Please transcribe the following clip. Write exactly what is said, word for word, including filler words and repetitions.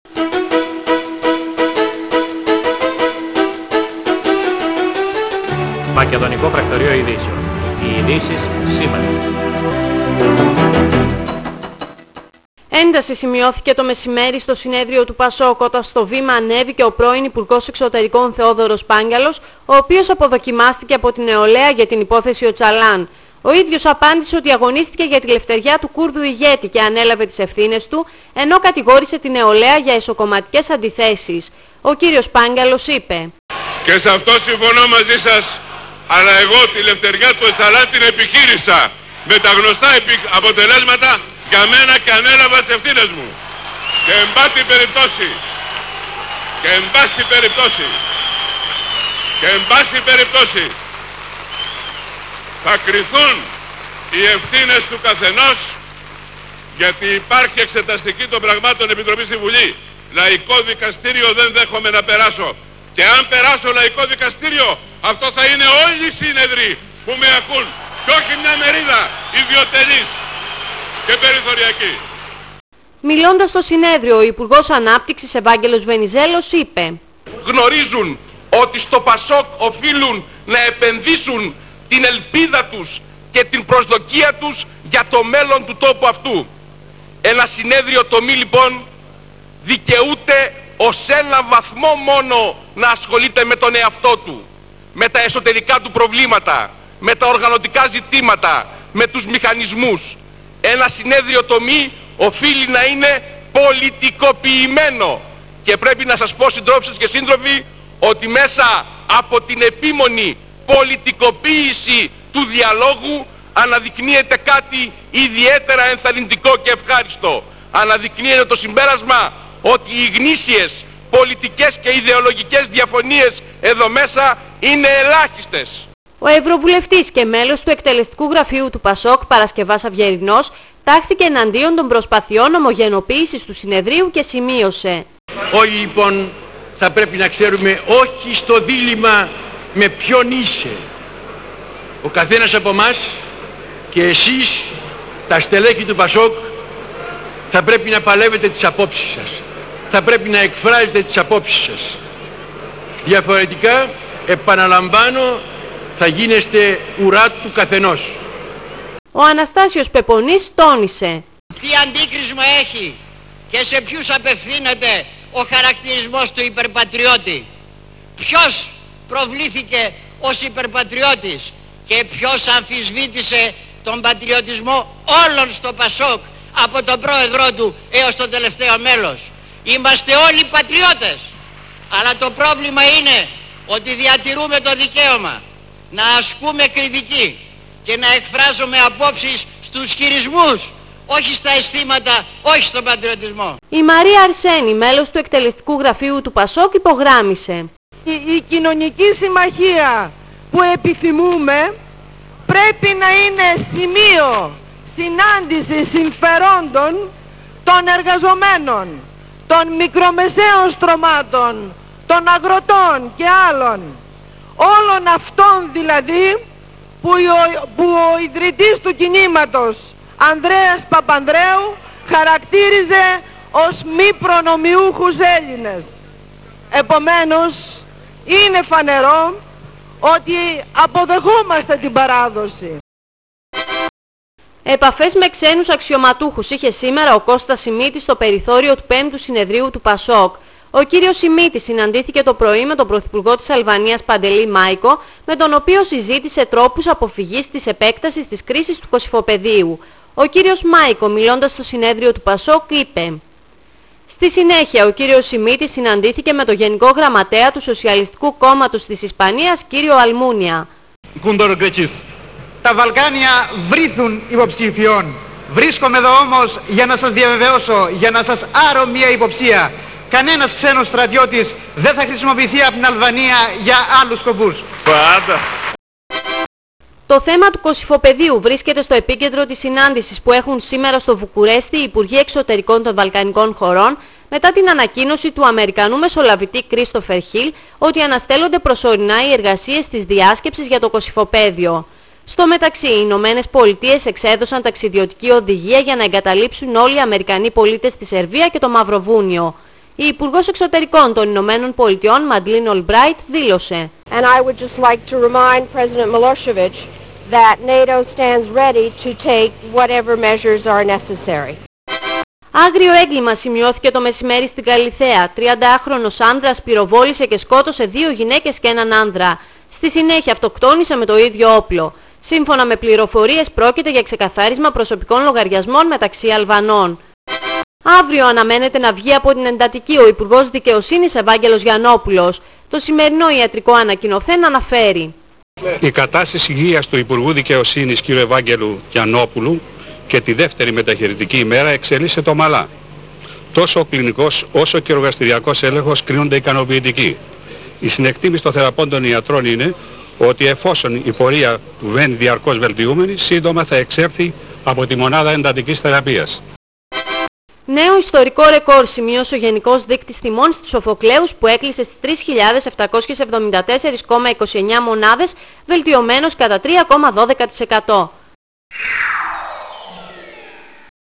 Μακεδονικό Πρακτορείο Ειδήσεων. Οι ειδήσεις σήμερα. Ένταση σημειώθηκε το μεσημέρι στο συνέδριο του Πασόκ όταν στο βήμα ανέβηκε ο πρώην Υπουργός Εξωτερικών Θεόδωρος Πάγκαλος, ο οποίος αποδοκιμάστηκε από την νεολαία για την υπόθεση Οτσαλάν. Ο ίδιος απάντησε ότι αγωνίστηκε για τη λευτεριά του Κούρδου ηγέτη και ανέλαβε τις ευθύνες του, ενώ κατηγόρησε την νεολαία για εσωκομματικές αντιθέσεις. Ο κύριος Πάγκαλος είπε: «Και σε αυτό συμφωνώ μαζί σας, αλλά εγώ τη λευτεριά του Οτσαλάν την επιχείρησα με τα γνωστά αποτελέσματα για μένα και ανέλαβα τις ευθύνες μου. Και εν πάση περιπτώσει, και εν πάση περιπτώσει, και εν πάση περιπτώσει, θα κριθούν οι ευθύνες του καθενός, γιατί υπάρχει εξεταστική των πραγμάτων επιτροπή στη Βουλή. Λαϊκό δικαστήριο δεν δέχομαι να περάσω. Και αν περάσω λαϊκό δικαστήριο, αυτό θα είναι όλοι οι σύνεδροι που με ακούν και όχι μια μερίδα ιδιωτελής και περιθωριακή». Μιλώντας στο συνέδριο, ο Υπουργός Ανάπτυξης Ευάγγελος Βενιζέλος είπε: «Γνωρίζουν ότι στο Πασόκ οφείλουν να επενδύσουν την ελπίδα τους και την προσδοκία τους για το μέλλον του τόπου αυτού. Ένα συνέδριο τομή λοιπόν δικαιούται ως ένα βαθμό μόνο να ασχολείται με τον εαυτό του, με τα εσωτερικά του προβλήματα, με τα οργανωτικά ζητήματα, με τους μηχανισμούς. Ένα συνέδριο τομή οφείλει να είναι πολιτικοποιημένο και πρέπει να σας πω, συντρόφισσες και σύντροφοι, ότι μέσα από την επίμονη πολιτικοποίηση του διαλόγου αναδεικνύεται κάτι ιδιαίτερα ενθαρρυντικό και ευχάριστο. Αναδεικνύεται το συμπέρασμα ότι οι γνήσιες πολιτικές και ιδεολογικές διαφωνίες εδώ μέσα είναι ελάχιστες». Ο Ευρωβουλευτής και μέλος του εκτελεστικού γραφείου του Πασόκ, Παρασκευάς Αυγερινός, τάχθηκε εναντίον των προσπαθειών ομογενοποίησης του συνεδρίου και σημείωσε: «Όλοι λοιπόν θα πρέπει να ξέρουμε όχι στο δίλημμα με ποιον είσαι. Ο καθένας από εμάς και εσείς, τα στελέχη του Πασόκ, θα πρέπει να παλεύετε τις απόψεις σας. Θα πρέπει να εκφράζετε τις απόψεις σας. Διαφορετικά, επαναλαμβάνω, θα γίνεστε ουρά του καθενός». Ο Αναστάσιος Πεπονής τόνισε: «Τι αντίκρισμα έχει και σε ποιους απευθύνεται ο χαρακτηρισμός του υπερπατριώτη? Ποιος προβλήθηκε ως υπερπατριώτης και ποιος αμφισβήτησε τον πατριωτισμό όλων στο Πασόκ, από τον πρόεδρό του έως το τελευταίο μέλος? Είμαστε όλοι πατριώτες, αλλά το πρόβλημα είναι ότι διατηρούμε το δικαίωμα να ασκούμε κριτική και να εκφράζουμε απόψεις στους χειρισμούς, όχι στα αισθήματα, όχι στον πατριωτισμό». Η Μαρία Αρσένη, μέλος του εκτελεστικού γραφείου του Πασόκ, υπογράμμισε: Η, η κοινωνική συμμαχία που επιθυμούμε πρέπει να είναι σημείο συνάντησης συμφερόντων των εργαζομένων, των μικρομεσαίων στρωμάτων, των αγροτών και άλλων. Όλων αυτών δηλαδή που, ο, που ο ιδρυτής του κινήματος, Ανδρέας Παπανδρέου, χαρακτήριζε ως μη προνομιούχους Έλληνες. Επομένως, είναι φανερό ότι αποδεχόμαστε την παράδοση. Επαφές με ξένους αξιωματούχους είχε σήμερα ο Κώστας Σιμίτης στο περιθώριο του πέμπτου συνεδρίου του Πασόκ. Ο κύριος Σιμίτης συναντήθηκε το πρωί με τον Πρωθυπουργό της Αλβανίας Παντελή Μάικο, με τον οποίο συζήτησε τρόπους αποφυγής της επέκτασης της κρίσης του Κωσυφοπεδίου. Ο κύριος Μάικο, μιλώντας στο συνέδριο του Πασόκ, είπε: «Στη συνέχεια, ο κύριος Σιμίτης συναντήθηκε με τον Γενικό Γραμματέα του Σοσιαλιστικού Κόμματος της Ισπανίας, κύριο Αλμούνια». Τα Βαλκάνια βρίθουν υποψηφιών. Βρίσκομαι εδώ όμως για να σας διαβεβαιώσω, για να σας άρω μια υποψία. Κανένας ξένος στρατιώτης δεν θα χρησιμοποιηθεί από την Αλβανία για άλλους σκοπούς. Πάντα. Το θέμα του Κωσυφοπεδίου βρίσκεται στο επίκεντρο της συνάντησης που έχουν σήμερα στο Βουκουρέστι οι Υπουργοί Εξωτερικών των Βαλκανικών χωρών, μετά την ανακοίνωση του Αμερικανού μεσολαβητή Κρίστοφερ Χιλ ότι αναστέλλονται προσωρινά οι εργασίες της διάσκεψης για το Κωσυφοπέδιο. Στο μεταξύ, οι Ηνωμένες Πολιτείες εξέδωσαν ταξιδιωτική οδηγία για να εγκαταλείψουν όλοι οι Αμερικανοί πολίτες στη Σερβία και το Μαυροβούνιο. Η Υπουργός Εξωτερικών των Ηνωμένων Πολιτειών, Μαντλίν Ολμπράιτ, δήλωσε And I would just like to remind President Milosevic that NATO stands ready to take whatever measures are necessary. Άγριο έγκλημα σημειώθηκε το μεσημέρι στην Καλιθέα. τριαντάχρονος άνδρας πυροβόλησε και σκότωσε δύο γυναίκες και έναν άνδρα. Στη συνέχεια αυτοκτόνησε με το ίδιο όπλο. Σύμφωνα με πληροφορίες πρόκειται για ξεκαθάρισμα προσωπικών λογαριασμών μεταξύ Αλβανών. Αύριο αναμένεται να βγει από την εντατική ο Υπουργός Δικαιοσύνης Ευάγγελος Γιαννόπουλος. Το σημερινό ιατρικό ανακοινωθέν αναφέρει: Η κατάσταση υγείας του Υπουργού Δικαιοσύνης κ. Ευάγγελου Γιαννόπουλου και τη δεύτερη μεταχειρητική ημέρα εξελίσσεται ομαλά. Τόσο ο κλινικός όσο και ο εργαστηριακός έλεγχος κρίνονται ικανοποιητικοί. Η συνεκτίμηση των θεραπώντων ιατρών είναι ότι εφόσον η πορεία του βαίνει διαρκώς βελτιούμενη, σύντομα θα εξέλθει από τη μονάδα εντατικής θεραπείας. Νέο ιστορικό ρεκόρ σημείωσε ο Γενικός Δείκτης Τιμών στους Σοφοκλέους που έκλεισε στις τρεις χιλιάδες επτακόσιες εβδομήντα τέσσερα κόμμα είκοσι εννέα μονάδες, βελτιωμένος κατά τρία κόμμα δώδεκα τοις εκατό.